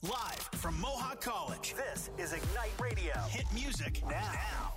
Live from Mohawk College, this is Ignite Radio. Hit music now.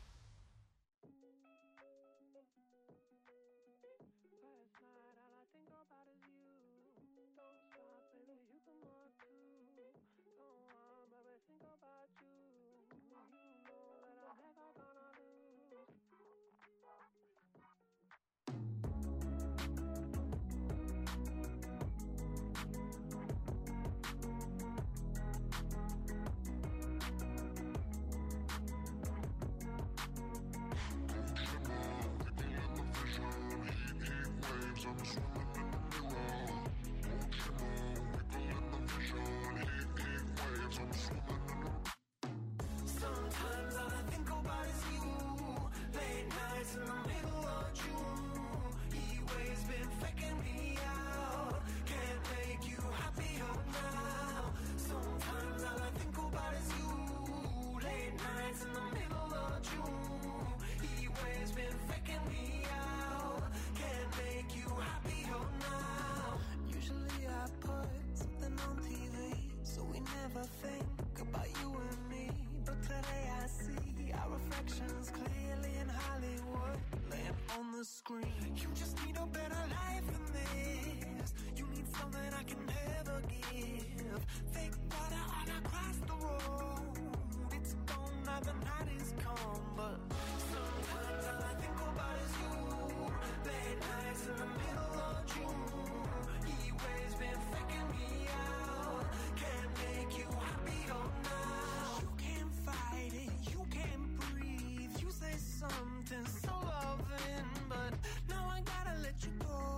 Think about you and me, but today I see our reflections clearly in Hollywood, laying on the screen. You just need a better life than this. You need something I can never give. Fake water all across the road. It's gone now, the night is come, but sometimes all I think about is you. Late nights in the middle of June. He waves been faking me out. Can't make you happier now. You can't fight it, you can't breathe. You say something so loving, but now I gotta let you go.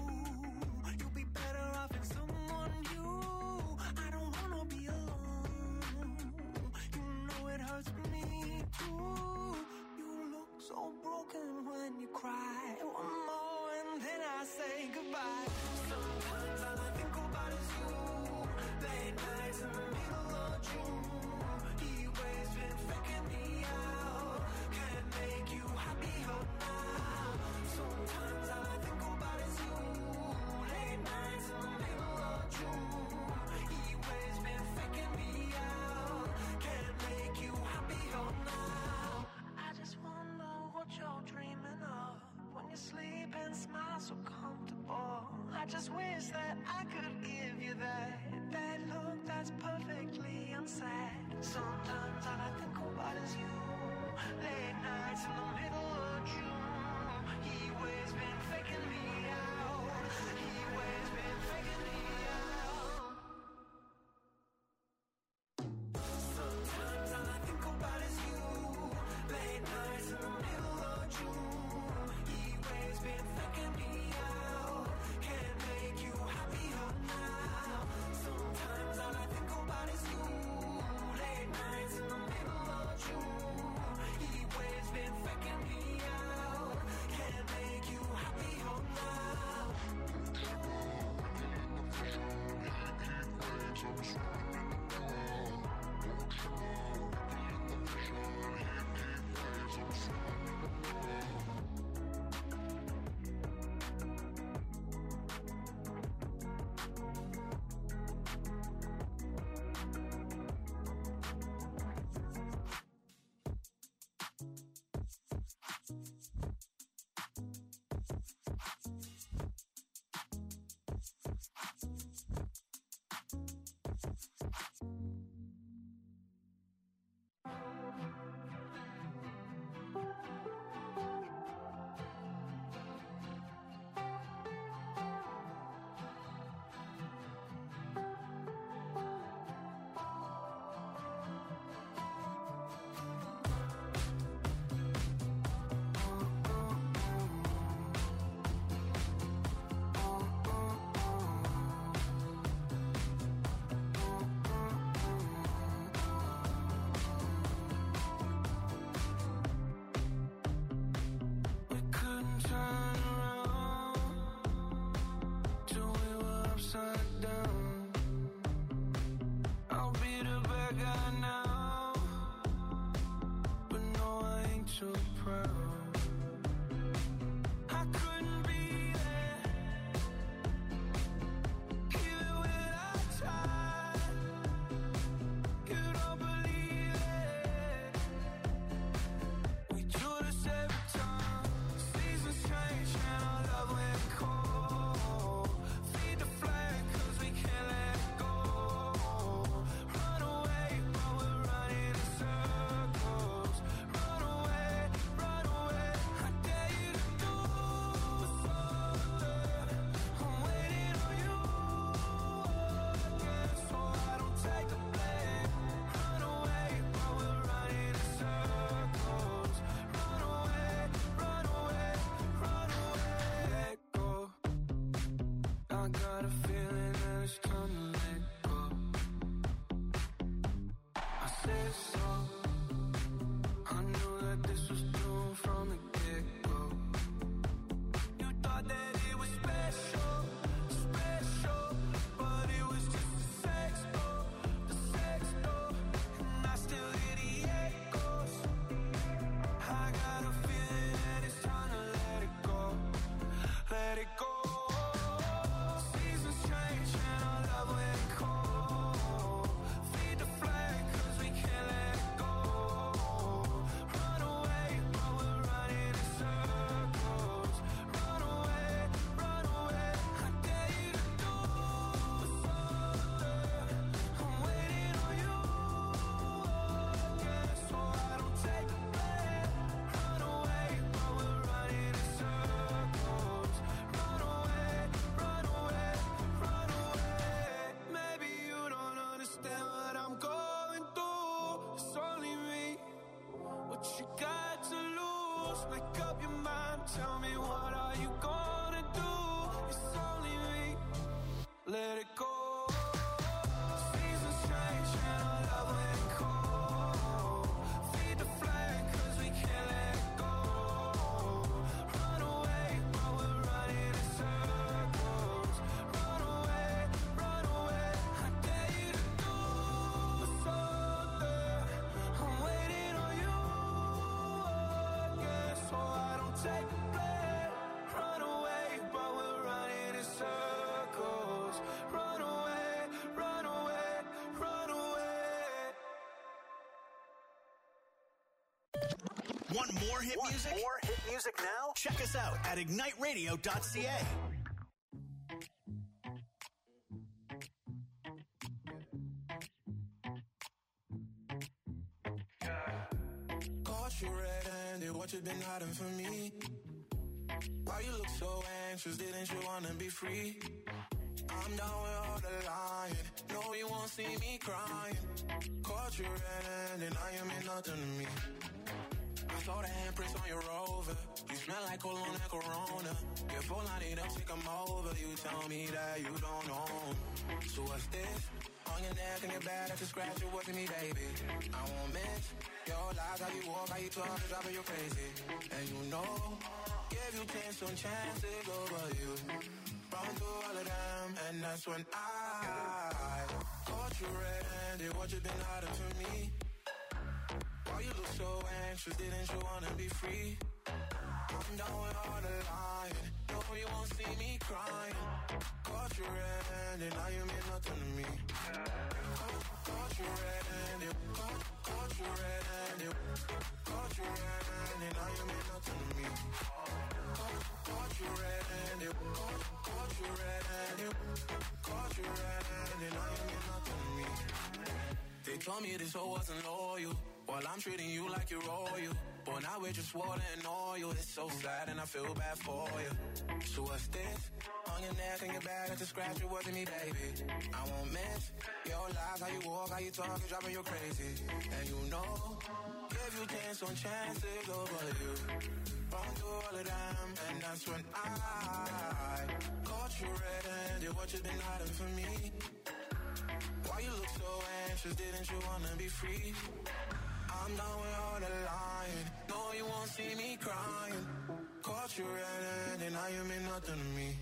You'll be better off in someone new. I don't wanna be alone. You know it hurts me too. You look so broken when you cry. One more and then I say goodbye. Sometimes all I think about is you. Late nights in the middle of June. He waves been faking me out. Can't make you happier now. Sometimes all I think about is you. Late nights in the middle of June. He waves been faking me out. Can't make you happier now. I just wonder what you're dreaming of when you sleep and smile so comfortable. I just wish that I could give you that look that's perfectly unsaid. Sometimes all I think about is you. Late nights in the middle of June. He waves been faking me out. He waves been faking me out. Sometimes all I think about is you. Late nights in the middle of June. He waves been faking me out. Can't make you happier now. Sometimes all I think about is you. Late nights in the middle of June. He waves been faking me out. Can't make you Want more hit music? More hit music now? Check us out at igniteradio.ca. Caught you red-handed, what you been hiding from me? Why you look so anxious, didn't you wanna be free? I'm down with all the lying, no you won't see me crying. Caught you red-handed, now you mean nothing to me. I saw the handprints on your Rover, you smell like cologne and Corona. Your phone line it up, take 'em over, you tell me that you don't know. So what's this? On your neck and your back, that's a scratch, it wasn't me, baby. I won't miss your lies, how you walk, how you talk, it's driving you crazy. And you know, give you chance on chances over you. Run through all of them, and that's when I caught you red-handed, what you been hiding from me? Why you look so anxious, didn't you wanna be free? I'm down with all the lying, no you won't see me crying. Caught you red-handed, now you mean nothing to me. Caught you red-handed, caught you red-handed, caught you red-handed, now you mean nothing to me. Caught you red-handed, caught you red-handed, caught you red-handed, now you mean nothing to me. They told me this hoe wasn't loyal, while I'm treating you like you're royal. But now we're just water and oil. It's so sad and I feel bad for you. So what's this? On your neck and your back, it's a scratch, it wasn't me, baby. I won't miss your lies, how you walk, how you talk, it's driving you crazy. And you know, give you chance on chances over you. Run through all of them, and that's when I caught you red-handed, what you been hiding from me? Why you look so anxious, didn't you wanna be free? I'm done with all the lying, no you won't see me crying. Caught you red-handed, now you mean nothing to me.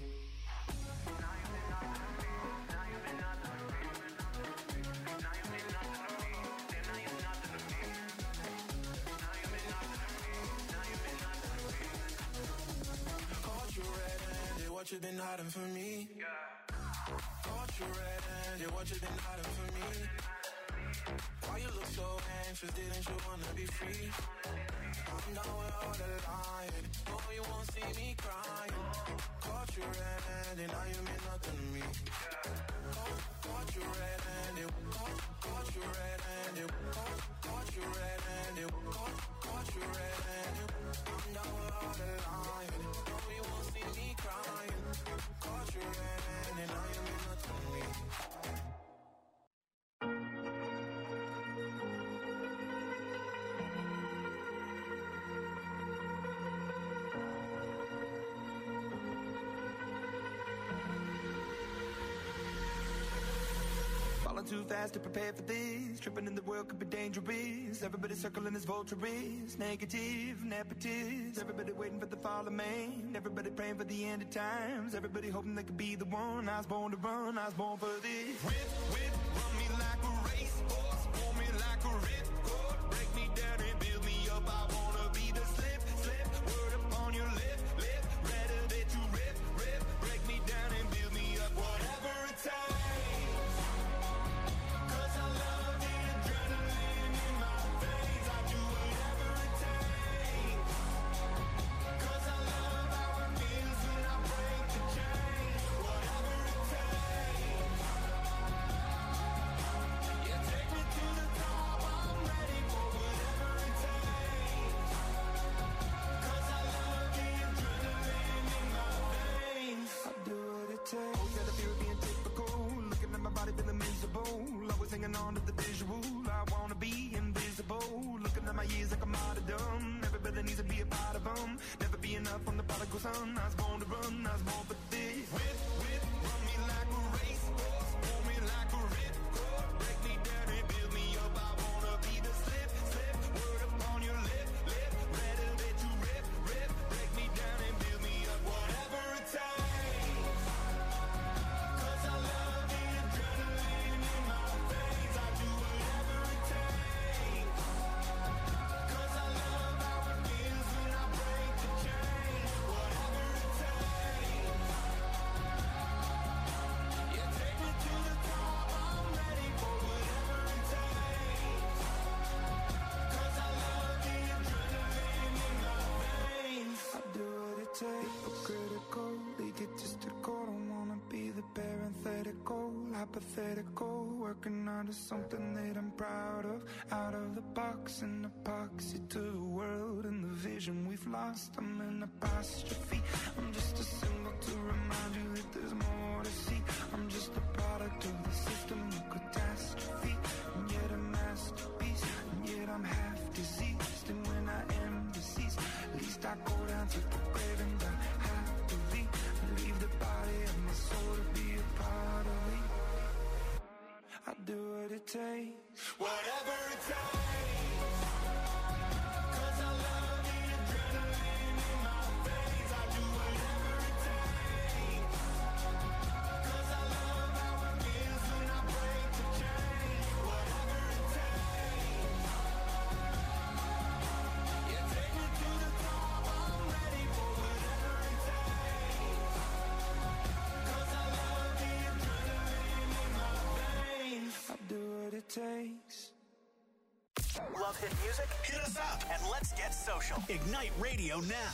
Caught you red-handed, what you been hiding from me? Caught you red-handed, what you been hiding from me? Why you look so anxious, didn't you wanna be free? I'm down with all the lying, no you won't see me crying. Caught you red-handed, now you mean nothing to me. Caught you red-handed, caught you red-handed, caught you red-handed, caught you red-handed. I'm down with all the lying, no you won't see me crying. Caught you red-handed, now you mean nothing to me. Too fast to prepare for this. Tripping in the world could be dangerous. Everybody circling as vultures, negative, nepotist. Everybody waiting for the fall of man. Everybody praying for the end of times. Everybody hoping they could be the one. I was born to run, I was born for this. Whip, whip, run me like a racehorse. Pull me like a ripcord. Break me down and build me up. I wanna be the slip, slip. Word up on your lip, lip. Rather that you rip, rip. Break me down and build me up. Whatever it takes. Hanging on to the visual, I wanna be invisible. Looking at my years like I'm out of dumb. Everybody needs to be a part of them. Never be enough on the prodigal son. I was born to run, I was born for this. Whip, whip, run me like a racehorse. Pull me like a ripcord. Break me down and build me up. I wanna be the slip, slip. Word up on your lip, lip. Rather that you rip, rip. Break me down and build me up. Whatever it takes. critical, egotistical. Don't wanna be the parenthetical, hypothetical. Working out of something that I'm proud of. Out of the box, an epoxy to the world and the vision we've lost. I'm an apostrophe. I'm just a symbol to remind you that there's more to see. I'm just a product of the system of catastrophe, and yet a masterpiece, and yet I'm half diseased. And when I am deceased, at least I go down to the grave and die happily, and leave the body of my soul to be a part of me. I do what it takes, whatever it takes, 'cause I love the adrenaline in my veins. I do whatever it takes, 'cause I love how it feels when I break the chain. Whatever it takes, you take me to the top, I'm ready for whatever it takes, 'cause I love the adrenaline in my veins. I do what it takes. Love hit music? Hit us up and let's get social. Ignite Radio now.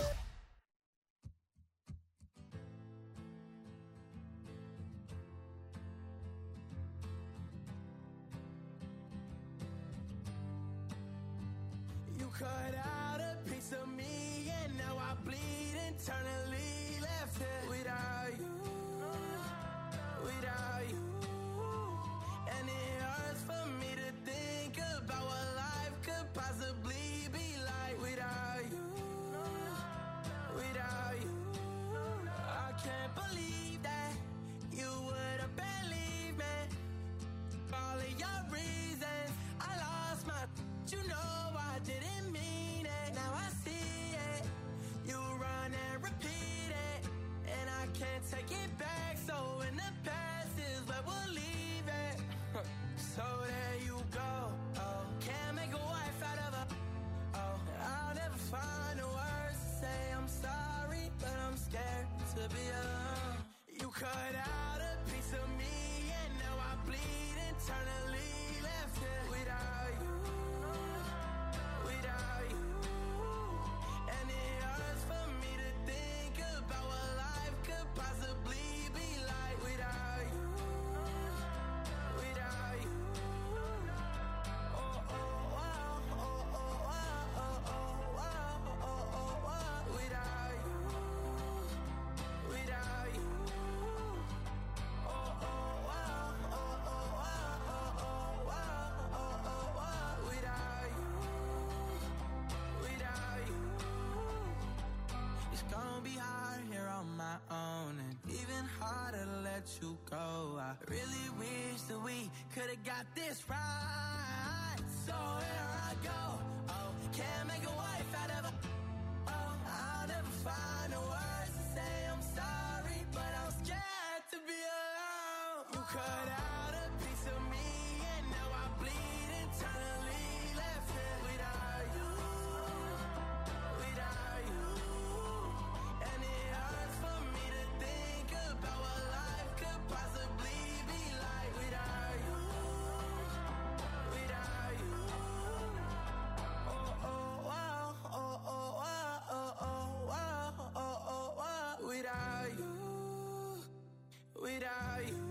You cut out a piece of me and now I bleed internally. Left it without you, without you. And it hurts for me to think about what life could possibly be like without you, without you. I can't believe that you would have believed me. All of your reasons, I lost my, you know I didn't mean it. Now I see it, you run and repeat it, and I can't take it back. So in the past is where we'll leave it. So there you go. Oh, can't make a wife out of a. Oh, I'll never find the words to say I'm sorry, but I'm scared to be alone. You cut out a piece of me and now I bleed internally. Left it without you, without you. And it hurts for me to think about what life could possibly be like without you, without you. Oh, oh, oh, oh, oh, oh, oh, oh, oh, oh, oh, without you, without you. Oh, oh, oh, oh, oh, oh, oh, oh, oh, oh, without you, without you. It's gonna be hard here on my own, and even harder to let you go. I really wish that we could've got this right. So here I go. Oh, can't make a wife out of a. Oh, I'll never find the words to say I'm sorry, but I'm scared to be alone. You cut out a piece of me and now I bleed internally. Left it without you, without you. And it hurts for me to think about what life could possibly be like without you, without you. Oh, oh, oh, oh, oh, oh, oh, oh, oh, oh, oh, without you, without you.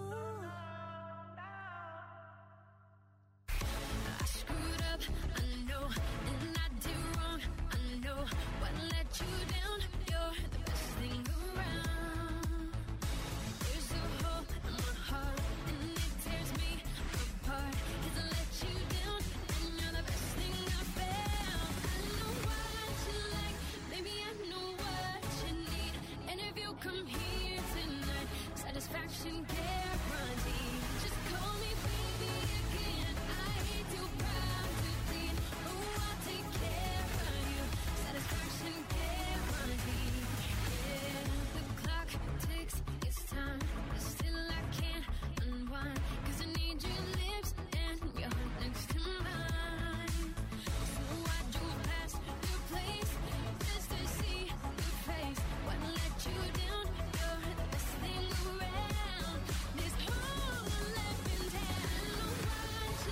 I screwed up, I know, and I did wrong, I know. What let you down? You're the best thing around. There's a hole in my heart, and it tears me apart. 'Cause I let you down, and you're the best thing I found. I know what you like, baby, I know what you need. And if you come here tonight, satisfaction guaranteed. Just call me baby again. I hate you proud to bleed. Oh, I'll take care of you. Satisfaction guaranteed. Yeah, the clock ticks, it's time, but still I can't unwind. 'Cause I need your lips and your heart next to mine. So I drove past your place just to see your face. What let you down? You're the best thing around. This whole left in town. I know what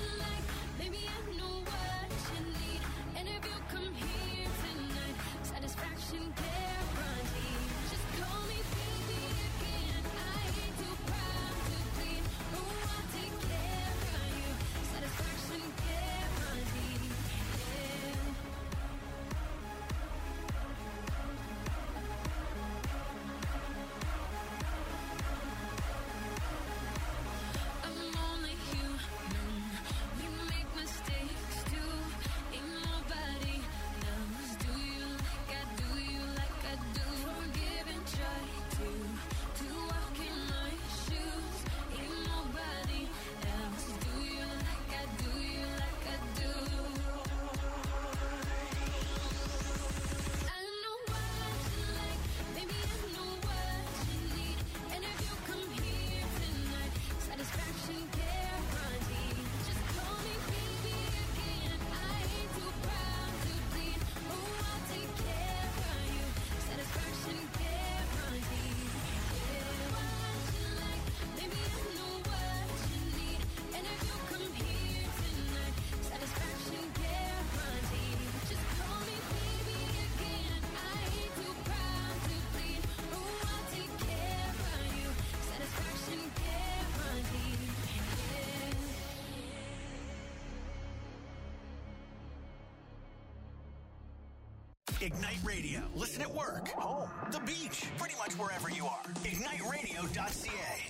Ignite Radio. Listen at work, home, the beach, pretty much wherever you are. IgniteRadio.ca.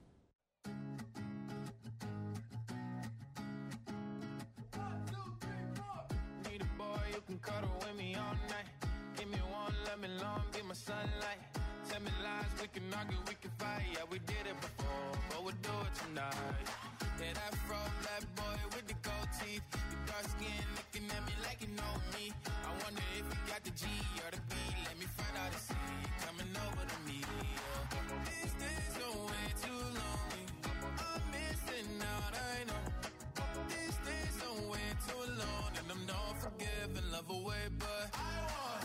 Need a boy you can cuddle with me all night. Give me one, let me long, be my sunlight. Tell me lies, we can argue, we can fight. Yeah, we did it before, but we'll do it tonight. Yeah, that fro black boy with the gold teeth. Your dark skin looking at me like you know me. I wonder if you got the G or the B. Let me find out and see you coming over to me. Yeah. These days are way too lonely. I'm missing out, I know. These days are way too long, and I'm not forgiving, love away, but I want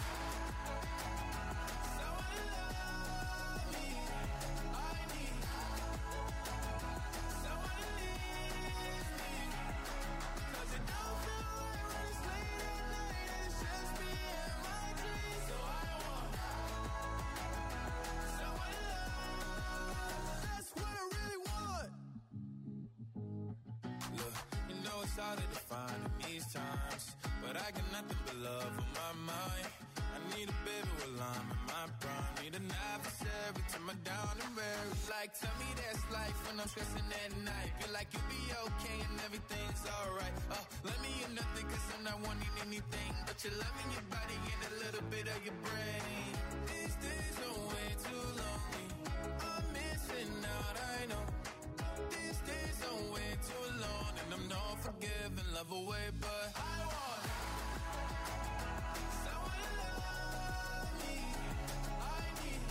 someone to love me. I need someone to leave me, 'cause it don't feel right when it's late at night and it's just me and my dreams. So I want someone to love. That's what I really want. Look, you know it's hard to define in these times, but I got nothing but love on my mind. I need a baby while I'm in my prime. Need an adversary to my down and weary. Like, tell me that's life when I'm stressing at night. Feel like you'll be okay and everything's alright. Let me in nothing 'cause I'm not wanting anything but your love in your body and a little bit of your brain. These days are way too lonely. I'm missing out, I know. These days are way too long, and I'm not forgiving, love away, but I want someone to love me. I need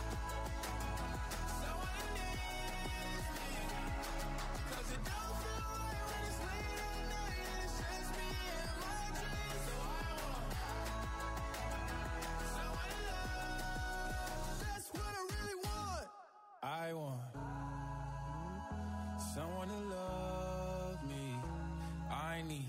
someone to need me, 'cause it don't feel right when it's late at night and it's just me and my dreams. So I want someone to love. That's what I really want. I want someone to love me. I need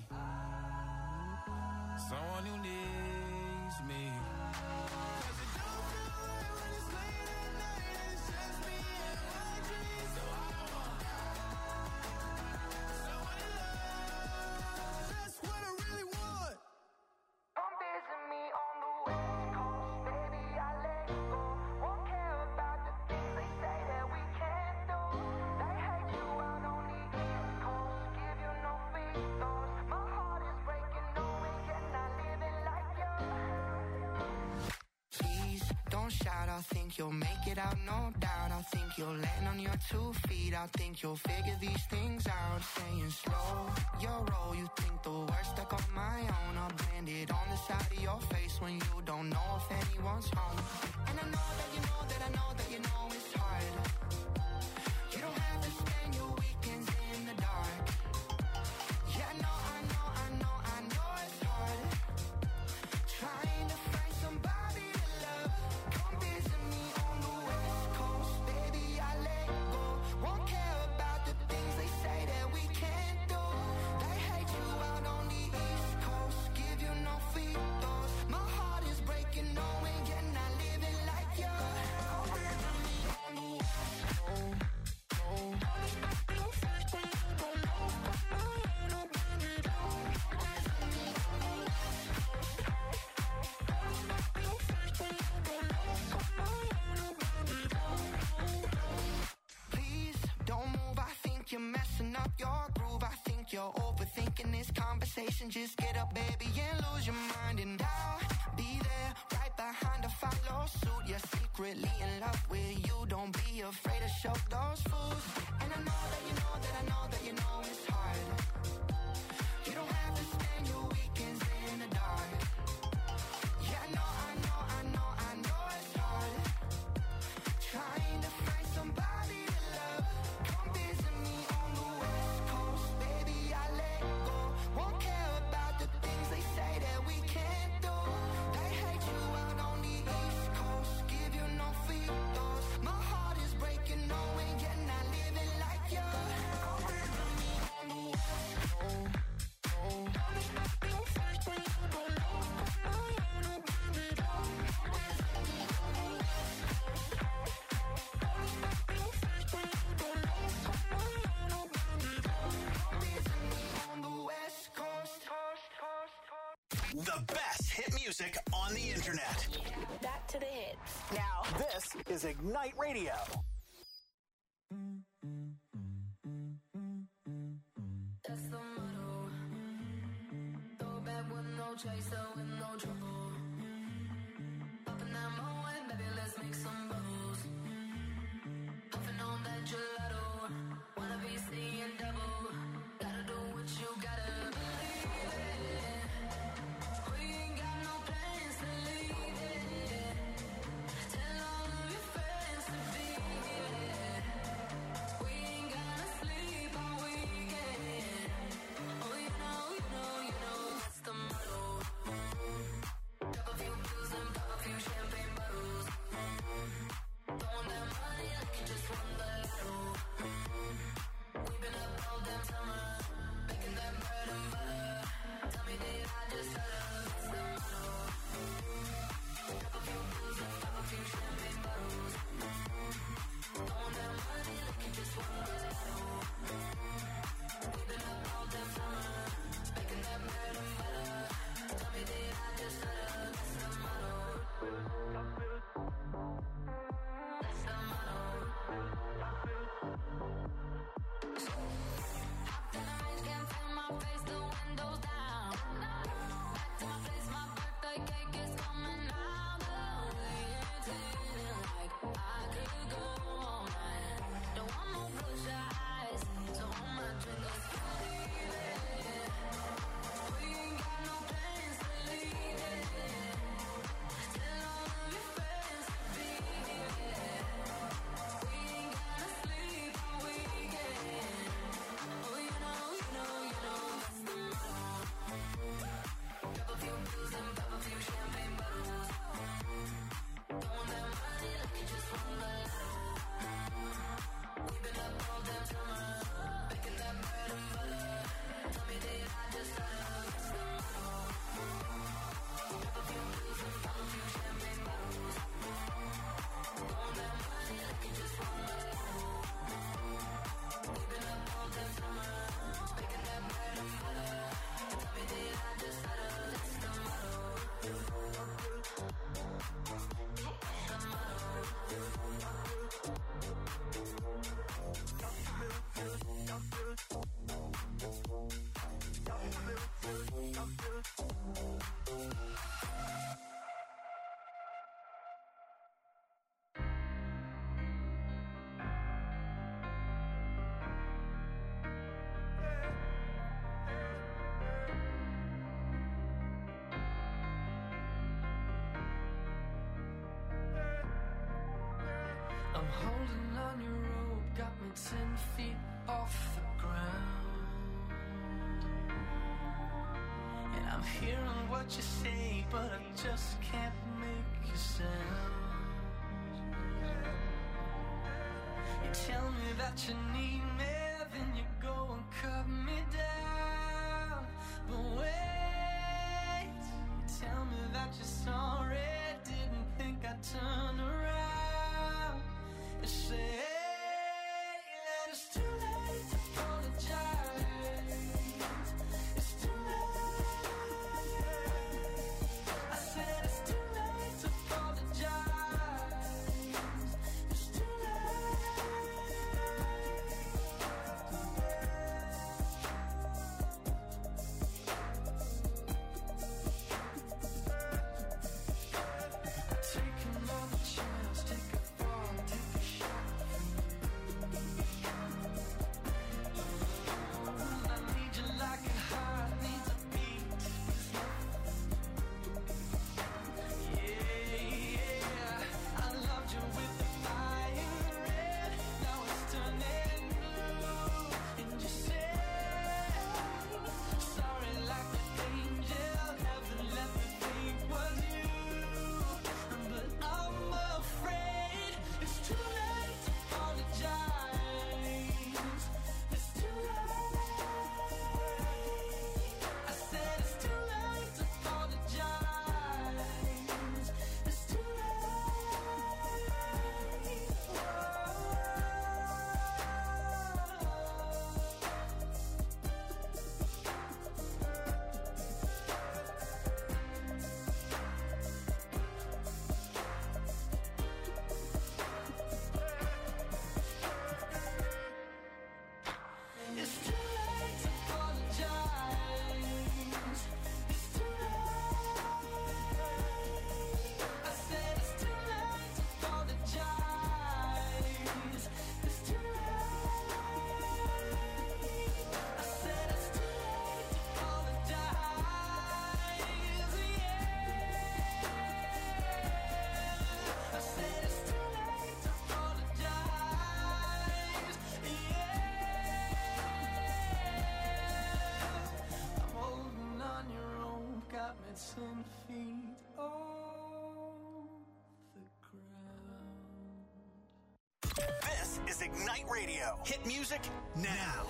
someone who needs me, 'cause it don't feel right when it's late at night and it's just me and my dreams. So I want someone to love. That's what I really want. Come visit me on the West Coast, baby, I let go. Won't care about the things they say that we can't do. They hate you out on the East Coast, give you no free throws. My heart is breaking, knowing you're not living like you. Please don't shout, I think you'll make it out, no doubt. I think you'll land on your 2 feet. I think you'll figure these things out. Staying slow, your roll. You think the worst stuck on my own. I'll blend it on the side of your face when you don't know if anyone's home. And I know that you know that I know that you know it's hard. You don't have to spend your weekends in the dark. Yeah, I know it's hard. Trying to find somebody to love. Come visit me on the West Coast, baby, I let go. Won't care about the things they say that we can't do. They hate you out on the East Coast, give you no free throws. My heart is breaking, knowing you're not living like you. Come visit me on the West Coast. Please don't move, I think you're messing up your groove. I think you're overthinking this conversation. Just get up, baby, and lose your mind. And I'll be there right behind to follow suit. You're secretly in love with you. Don't be afraid to show those fools. And I know that you know that I know that you know it's hard. You don't have to spend your weekends in the dark. Yeah, I know it's hard. Trying to find somebody to love. Come visit me on the West Coast, baby, I let go. Won't care about the things they say that we can't do. They hate you out on the East Coast, give you no free throws. My heart is breaking, knowing you're not living like you. Come visit me on the West Coast. The best hit music on the internet. Back to the hits. Now, this is Ignite Radio. That's the motto. Throw back with no chaser, with no trouble. Up in that moment, baby, let's make some bubbles. Puffing on that gelato. Wanna be seeing double. Gotta do what you gotta believe it. We ain't got no plans to leave it. Tell all of your friends to be here. We ain't gonna sleep all weekend. Oh, you know, that's the motto. Drop a few pills and pop a few champagne bottles. Throwing that money like you just won the lotto. We've been up all damn summer, making that bread and butter. Tell me, did I just stutter? That's the motto. Drop a few pills and pop a few champagne bottles. Throwing that money like you just won the lotto. We've been up all damn summer, making that bread and butter. Tell me, did I just stutter? That's the motto. That's the motto. Hopped in the range, can't feel my face, the windows down. Back to my place, my birthday cake is coming out. It's feeling like I could go all night. Don't want no close your eyes, so hold my drink, let's believe it. We ain't got no plans to leave it. Tell all of your friends to be here. We ain't gonna sleep all weekend. Oh, you know, that's the motto. Drop a few pills and pop a few champagne bottles. Throwing that money like you just won the lotto. We've been up all damn summer, making that bread and butter. Tell me, did I just stutter? That's the motto. Drop a few pills and pop a few champagne bottles. Throwing that money like you just won the lotto. We've been up all damn summer, making that bread and butter. Tell me, did I just stutter? That's the motto. I'm holding on your rope, got me 10 feet off the ground. And I'm hearing what you say, but I just can't make you sound. You tell me that you need me, then you go and cut me down. But wait, you tell me that you're sorry, didn't think I'd turn around. You say that it's too late to apologize. It's too late. I said it's too late to apologize. It's too late. Ignite Radio. Hit music now.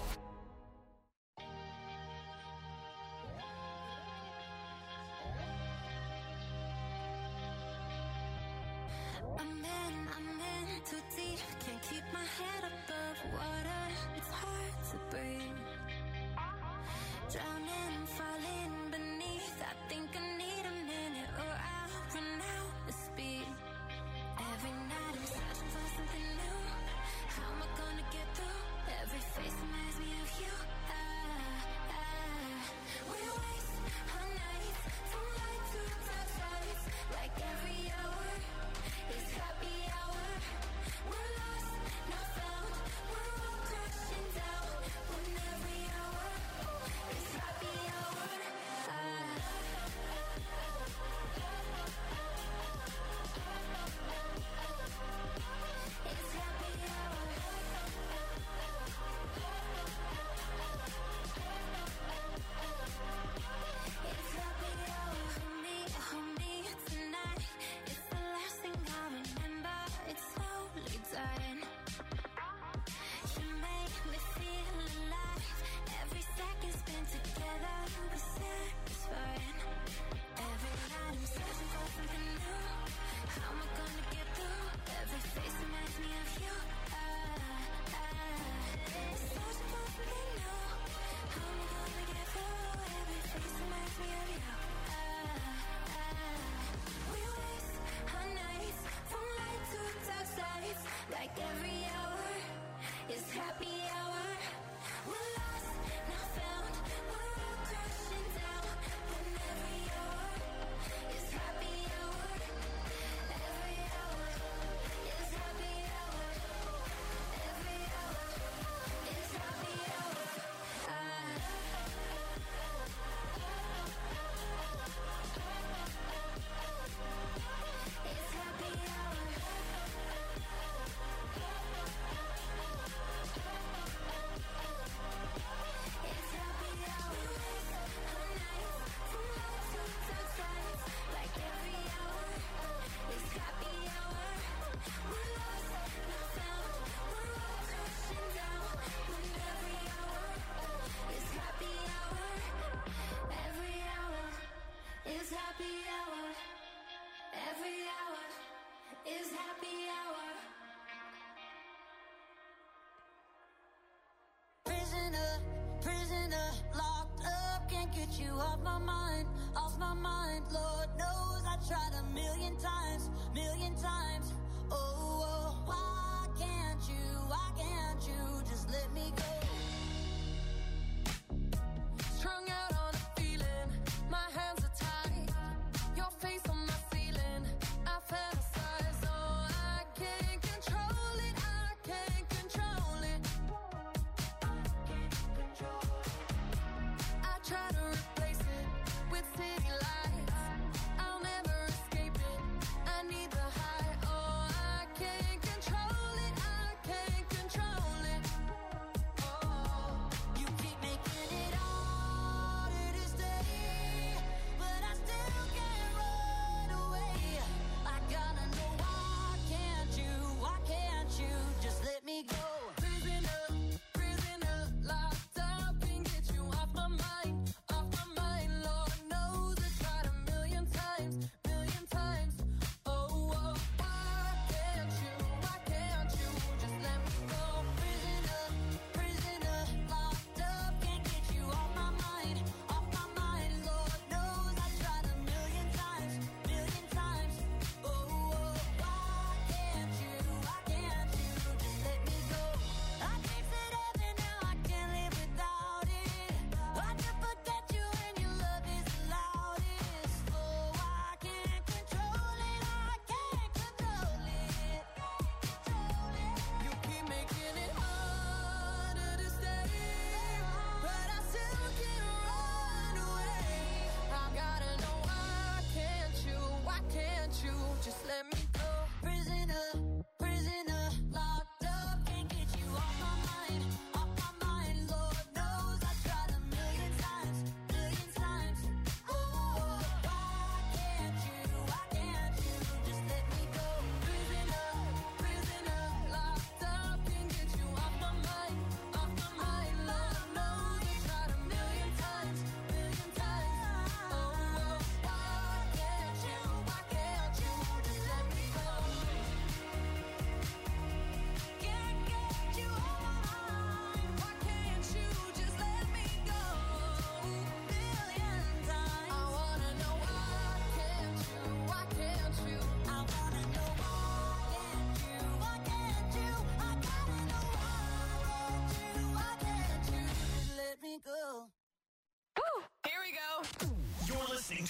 I'm in too deep. Can't keep my head above water. It's hard to breathe. Drowning, falling beneath. I think I need a minute or I'll run out of speed. Every night I'm searching for something new. How am I gonna get through? Every face reminds me of you. We waste our nights from light to dark sides. Like every hour is happy hour. We're lost, not found. We're all crashing down. When every hour is happy hour. It's happy hour. It's happy hour. Hold me tonight. It's the last thing I remember. It's slowly dying. You make me feel alive. Every second spent together was satisfying. Every night I'm searching for something new. How am I gonna get through? Every face reminds me of you. Searching for something new. How am I gonna get through? Every face reminds me of you. We waste our nights from light to dark sides. Like every hour is happy hour. We're lost, not found. We're all crashing down. When every hour is happy hour. Every hour is happy hour. Every hour is happy hour. It's happy hour. It's happy hour. Our nights from light to dark sides. Like every hour is happy hour. We're lost, not found. We're all crashing down. When every hour is happy hour. Every hour is happy hour. Every hour is happy hour. Prisoner, locked up, can't get you off my mind, Lord knows I tried a million times, oh, why can't you just let me go? Strung out on a feeling, my hands are tied, your face on my ceiling, I fantasize, oh, I can't control it, I try to replace it with city lights, I'll never escape it, I need the high, oh,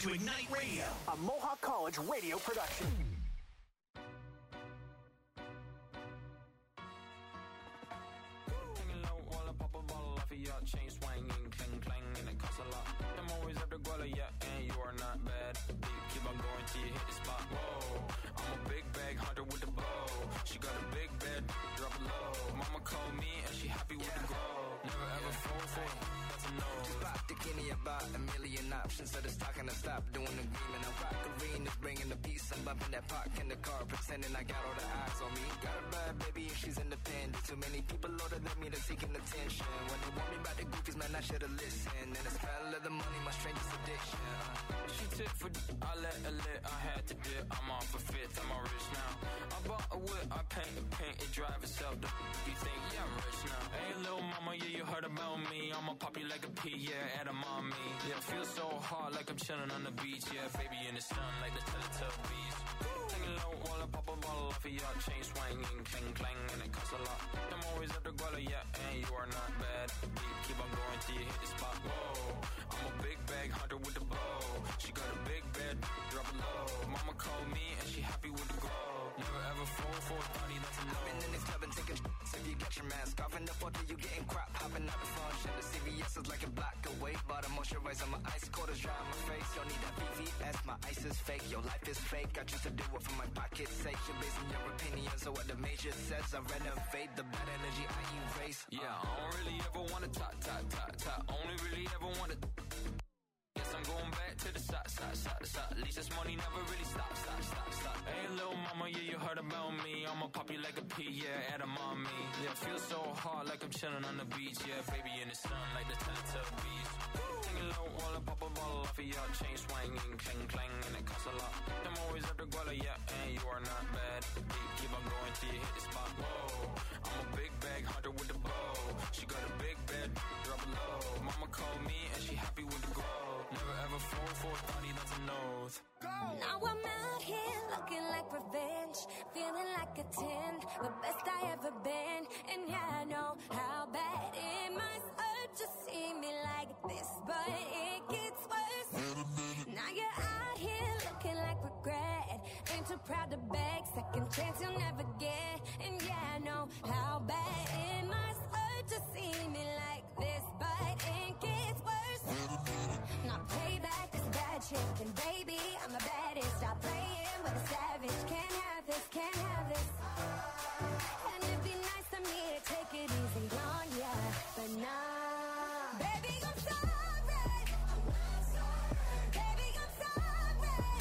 to Ignite Radio, a Mohawk College radio production. Hanging low while I pop a bottle off of your chain swinging, clang clang, and it costs a lot. I'm always after Guala, yeah, and you are not bad. Keep on going till you hit the spot. Whoa, I'm a big bag hunter with the bow. She got a big bed, drop it low. Mama called me and she happy with the grow. Never ever fall for it, that's a no. Just pop the guinea about a million options. So just talking to stop doing the green. And I rock arenas, bringing the peace. I'm bumping that park in the car, pretending I got all the eyes on me. Got a bad baby and she's independent. Too many people older than me that's seeking attention. When they want me about the goofies, man, I should've listened. And the smell of the money, my strangest addiction. She tip for I let her lit, I had to dip. I'm off a fifth, I'm all rich now. I bought a whip, I paint it drive itself. The you think, yeah, I'm rich now. Hey, little mama, yeah, you heard about me. I'ma pop you like a pea, yeah, at a mommy. Yeah, feel so hard like I'm chilling on the beach. Yeah, baby in the sun like the Teletubbies. Hanging low while I pop a bottle off of your chain swinging, clang clang, and it costs a lot. I'm always after Guala, yeah, and you are not bad. Keep on going till you hit the spot. Whoa, I'm a big bag hunter with the bow. She got a big bed, drop it low. Mama called me and she happy with the glow. Never ever fall for a party that's a no. I've been in this club and taking if you get your mask off. In the photo you getting crap, hopping out the function. The CVS is like a block away. Bought a moisturizer, my ice cold is dry on my face. Don't need that VVS, my ice is fake. Your life is fake, I choose to do it for my pocket's sake. You're basing your opinions on what the major says. I renovate the bad energy I erase. Yeah, I don't really ever wanna top. Only really ever wanna. Guess I'm going back to the side. At least this money never really stop. Hey, little mama, yeah, you heard about me. I'ma pop you like a pea, yeah, at a mommy. Yeah, feel so hard like I'm chilling on the beach. Yeah, baby in the sun like the Teletubbies. Hanging low while I pop a bottle off of your chain swinging, clang clang, and it costs a lot. I'm always after Guala, yeah, and you are not bad. Keep on going till you hit the spot. Whoa, I'm a big bag hunter with the bow. She got a big bed, drop it low. Mama called me and she happy with the glow. Never ever fall for a party that's a nose. Now I'm out here looking like revenge, feeling like a 10, the best I ever been. And yeah, I know how bad it must hurt to see me like this, but it gets worse. Now you're out here looking like regret, ain't too proud to beg, second chance you'll never get. And yeah, I know how bad it must hurt to see me like this, but it gets worse. Now payback is bad shit, and baby, I'm the baddest. Stop playing with a savage. Can't have this, can't have this. And it'd be nice of me to take it easy on ya, but nah. Baby, I'm sorry. Baby, I'm sorry.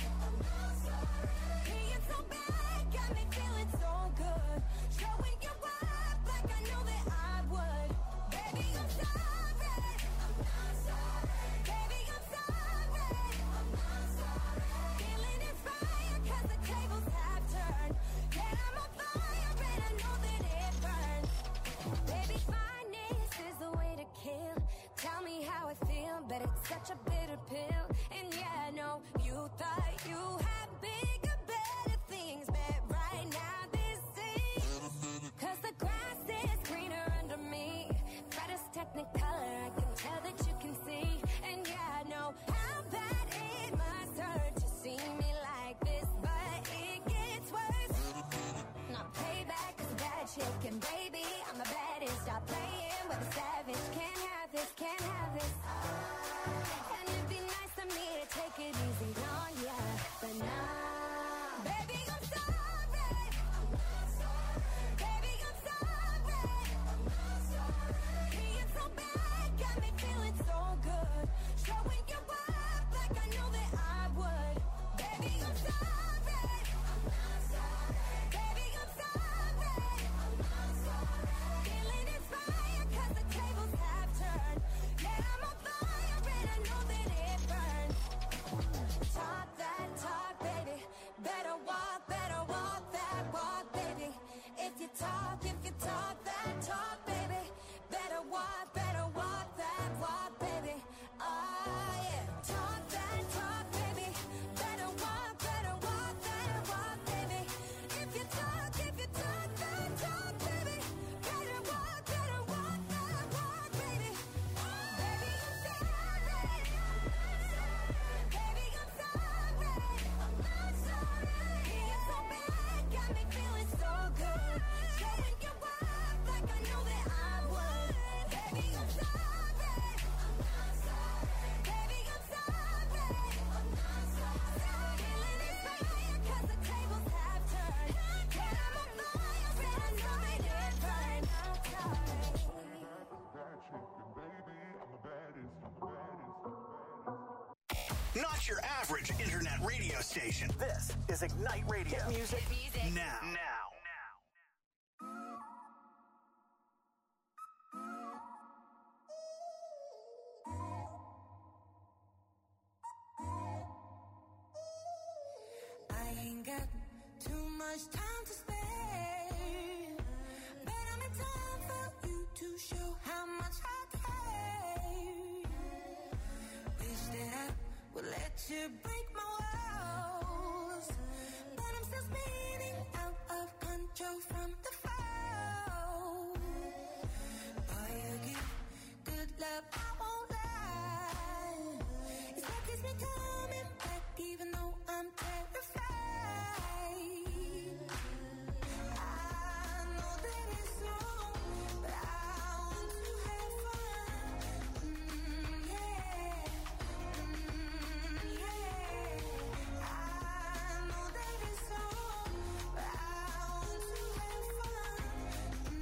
Being so bad got me feeling so good. Showing you up like I know that I would. Baby, I'm sorry. Baby, I'm sorry. Feeling inspired 'cause the tables have turned. Yeah, I'm on fire and I know that it burns. Baby, fineness is the way to kill. Tell me how I feel, but it's such a bitter pill. And yeah, I know you thought you had bigger, better things, but right now this is 'cause the grass is greener under me. Brightest technicolor, I can tell that you can see. And yeah, I know how bad it must hurt to see me like this, but it gets worse. Now payback is bad shit, and baby, I'm the baddest. Stop playing with a savage. Can't have this, can't have this. And it'd be nice of me to take it easy on ya, but nah. Baby, I'm sorry. Baby, I'm sorry. Being so bad got me feeling so good. Showing you up like I know that I would. Baby, I'm sorry. Baby, I'm sorry. Feeling inspired 'cause the tables have turned. Yeah, I'm on fire and I know that it burns. Talk that talk, baby. Better walk that walk, baby. If you talk that talk, baby. Better walk that walk, baby. Oh yeah. Talk that talk, baby. Better walk that walk, baby. If you talk that talk, baby. Better walk that walk, baby. Baby, I'm sorry. Baby, I'm not your average internet radio station. This is Ignite Radio. Hit music, now. I ain't got too much time to spare, but I'm in time for you to show how much I care. Wish that I would let you break my walls, but I'm still spinning out of control from the fall. Boy, you give good love, I won't lie. It's what keeps me coming back, even though I'm terrified. I know that it's wrong, but I want to have fun. Yeah. I know that it's wrong, but I want to have fun.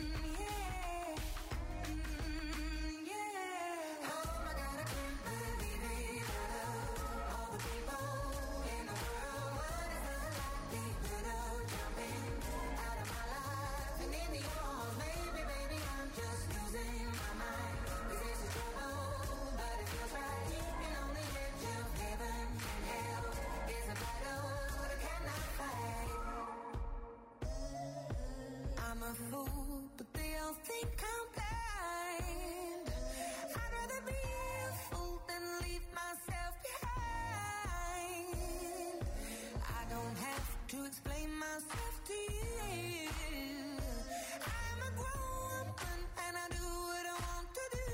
Yeah. Oh my God, I can't believe it. All the people in the world, what is the likelihood of jumping out of my life and into yours? Maybe I'm just losing my mind. 'Cause this is trouble, but it feels right. Keeping on the edge of heaven and hell is a battle that I cannot fight. I'm a fool, but they all think I'm blind. I'd rather be a fool than leave myself behind. I don't have to explain myself to you. I'm a grown woman and I do what I want to do.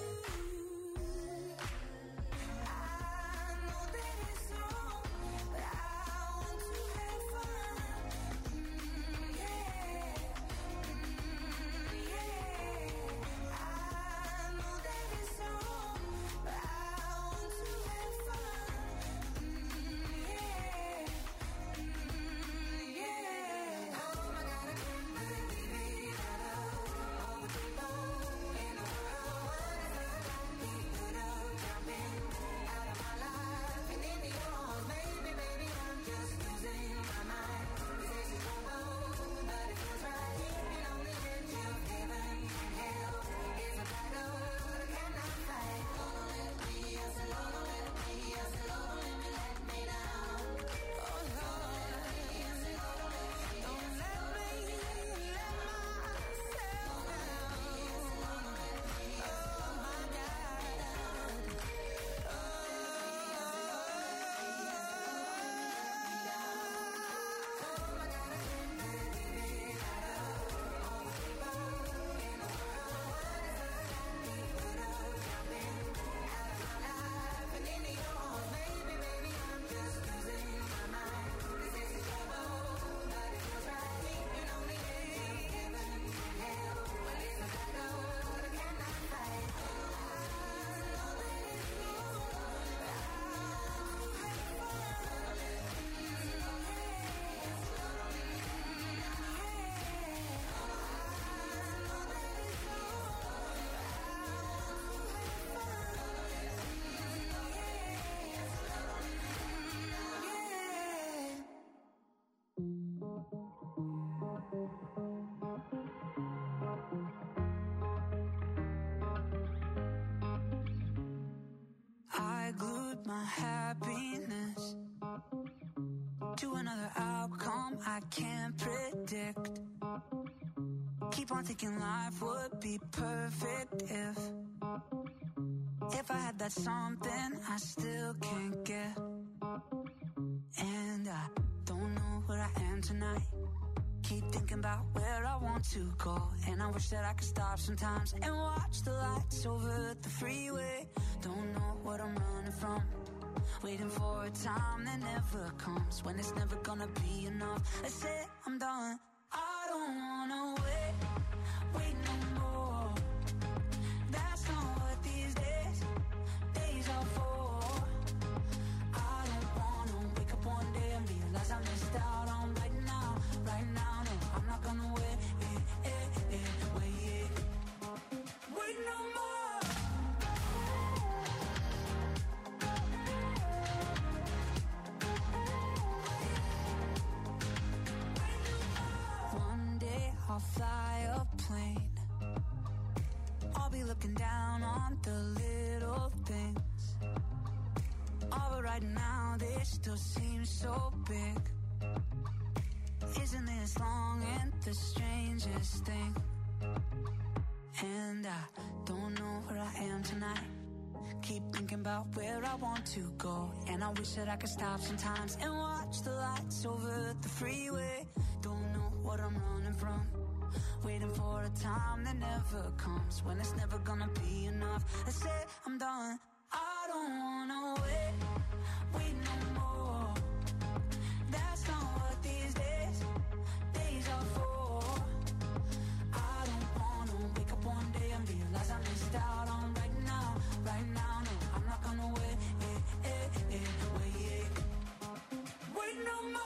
I know that it's wrong, but I want to have fun. Yeah. I know that it's wrong, but I want to have fun. Yeah. Oh my God, I can't believe it. All the people in the world, what is the likelihood of jumping out of my life and into yours? Maybe I'm just losing my mind. 'Cause this is trouble, but it feels right. Keeping on the edge of heaven and hell is a battle that I cannot fight. Don't let me, I said, Lord, don't let me, I said, Lord, don't let me let me down. Oh Lord, I said, Lord, don't let me let myself down. Oh my God. I glued my happiness to another outcome I can't predict. Keep on thinking life would be perfect if I had that something I still can't get. And I don't know where I am tonight. Keep thinking about where I want to go, and I wish that I could stop sometimes and watch the lights over the freeway. Don't know what I'm running from, waiting for a time that never comes, when it's never gonna be enough. I say I'm done. I don't wanna wait no more. That's not what these days are for. I don't wanna wake up one day and realize I missed out on right now. No, I'm not gonna wait no more. airplane. I'll be looking down on the little things. Oh, but right now this still seems so big. Isn't this long and the strangest thing? And I don't know where I am tonight. Keep thinking about where I want to go. And I wish that I could stop sometimes and watch the lights over the freeway. Don't know what I'm running from. Waiting for a time that never comes. When it's never gonna be enough. I say I'm done. I don't wanna wait no more. That's not what these days are for. I don't wanna wake up one day and realize I missed out on right now, no, I'm not gonna wait no more.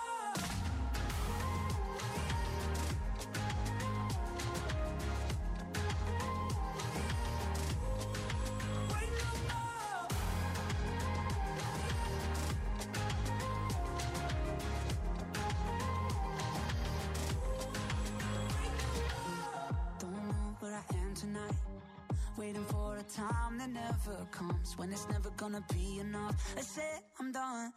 Tonight, waiting for a time that never comes. When it's never gonna be enough. I said I'm done.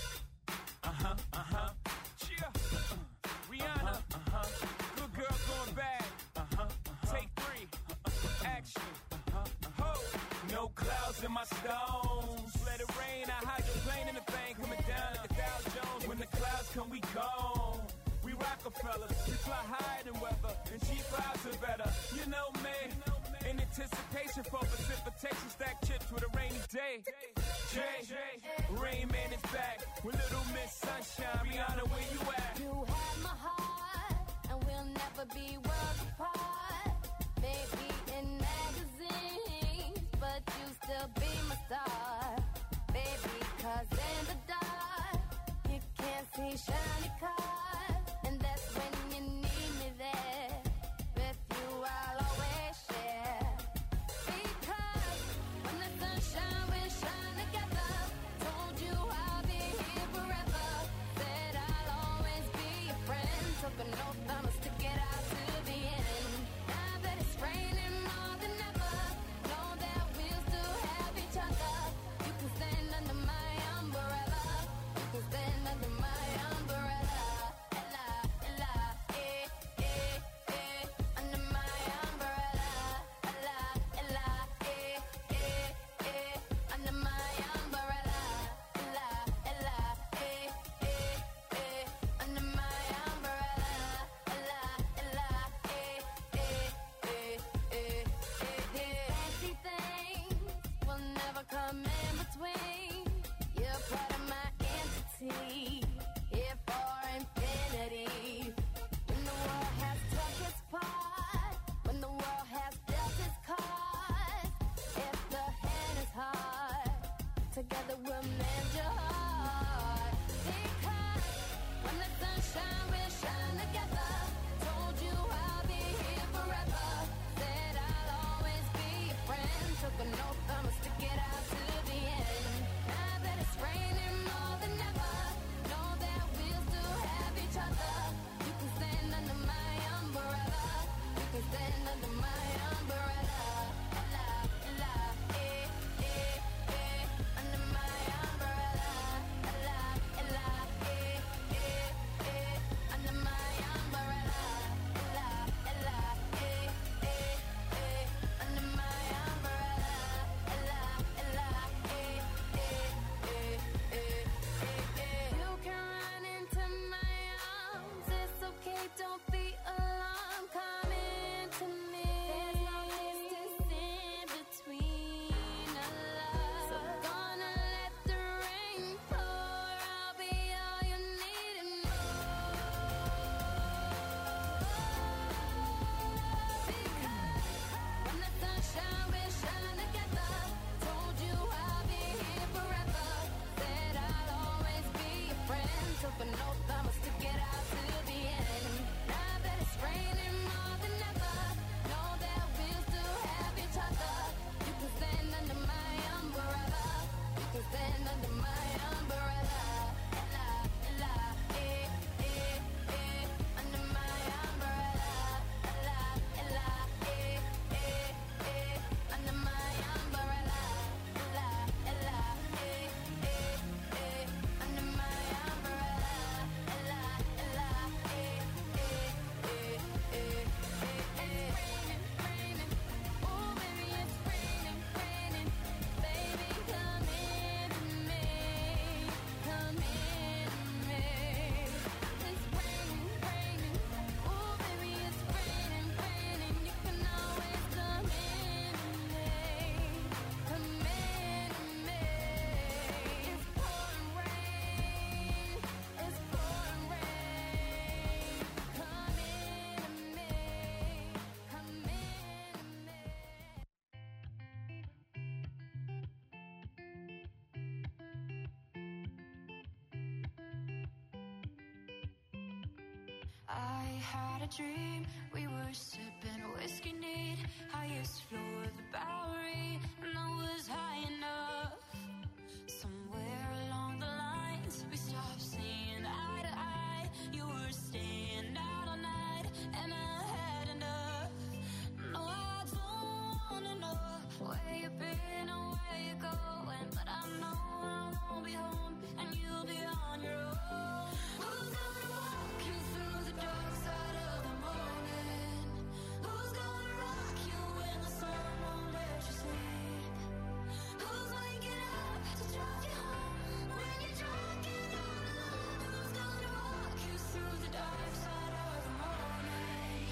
Cheer. Rihanna. Good girl going bad. Take 3. Action. Ho. No clouds in my stones. Let it rain. I hydroplane in the thing coming down like the Dow Jones. When the clouds come, we gone. We Rockefellers, we fly higher than weather, and cheap vibes are better. You know me, in anticipation for precipitation, stack chips with a rainy day. Jay, Rain Man is back with Little Miss Sunshine. Rihanna, where you at? You have my heart, and we'll never be worlds apart. Maybe in magazines, but you still be my star. Baby, 'cause in the dark, you can't see shiny cars. And that's when you need me there. With you, I'll always share. Because when the sunshine will shine together. Told you I'll be here forever. Said I'll always be your friend. Took an oath, I'ma stick it out to the end. Now that it's raining more than ever, know that we'll still have each other. You can stand under my umbrella. You can stand under my umbrella. Come in between. You're part of my entity. Here for infinity. When the world has took its part, when the world has dealt its cards, if the hand is hard, together we'll mend your heart. Because when the sunshine will shine together. Told you I'll be here forever. Said I'll always be your friend. Took an oath, I'ma stick it out to the end. Now that it's raining more than ever, know that we'll still have each other. You can stand under my umbrella. You can stand under my umbrella. Ella, ella, under my umbrella. Ella, ella, under my umbrella. Ella, ella, under my umbrella. Ella, ella, you can run into my arms. It's okay, don't be alarmed. Come into me. I had a dream, we were sipping whiskey neat, highest floor of the Bowery, and I was high enough. Somewhere along the lines, we stopped seeing eye to eye. You were staying out all night, and I had enough. No, I don't wanna know where you've been or where you're going, but I know I won't be home, and you'll be on your own. Who's gonna walk you through the dark side of the morning? Who's gonna rock you when the sun won't let you sleep? Who's waking up to drive you home when you're drunk and all alone? Who's gonna walk you through the dark side of the morning?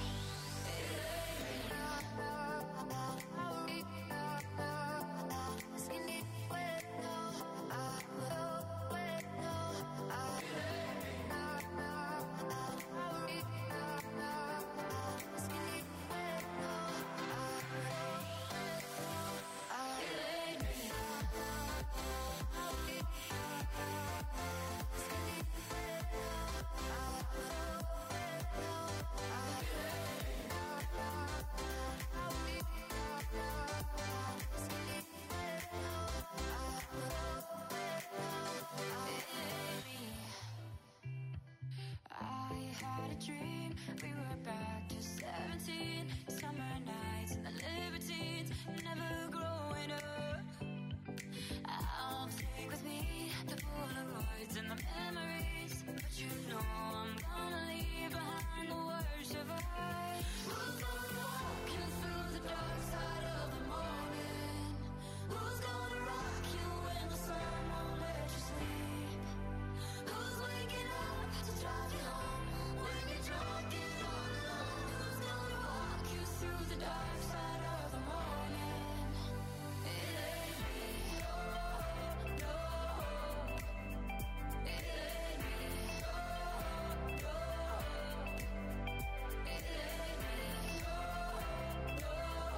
I had a dream, we were back to 17, summer nights and the libertines, never growing up. I'll take with me the Polaroids and the memories, but you know I'm gonna leave behind the worst of us. Who's gonna walk you through the dark side of the morning? Who's gonna rock you when the sun won't let you sleep? Who's waking up to drive you home when you're drunk and all alone? Who's gonna walk you through the dark side of the morning? It ain't me, no, no. It ain't me, no, no. It ain't me, no, no.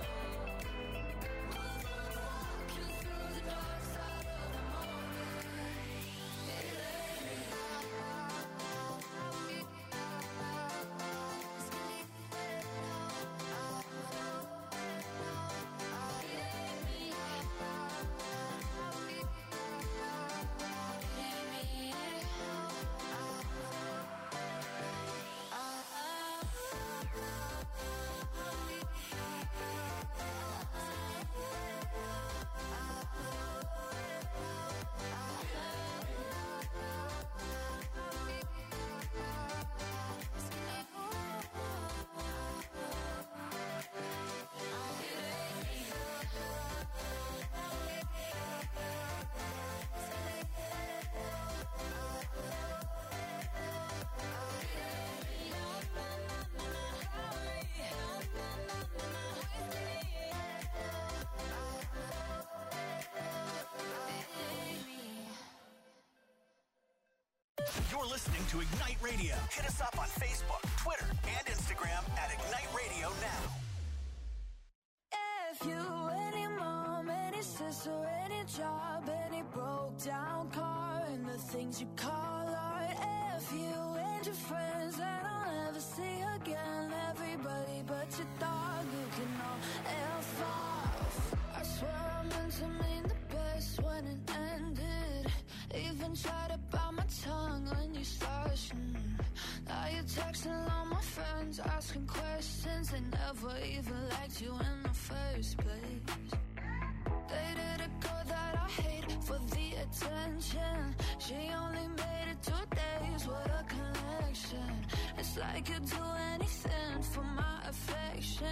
Who's gonna walk you through the dark side of the morning? It ain't me. You're listening to Ignite Radio. Hit us up on Facebook, Twitter, and Instagram at Ignite Radio Now. If you, any mom, any sister, any job, any broke down car, and the things you call art. If you and your friends that I'll never see again, everybody but your dog, you can all F off. I swear I meant to mean the best when it ended. Even tried to bite my tongue when you started. Now you're texting all my friends, asking questions. They never even liked you in the first place. Dated a girl that I hate for the attention. She only made it 2 days with a connection. It's like you'd do anything for my affection.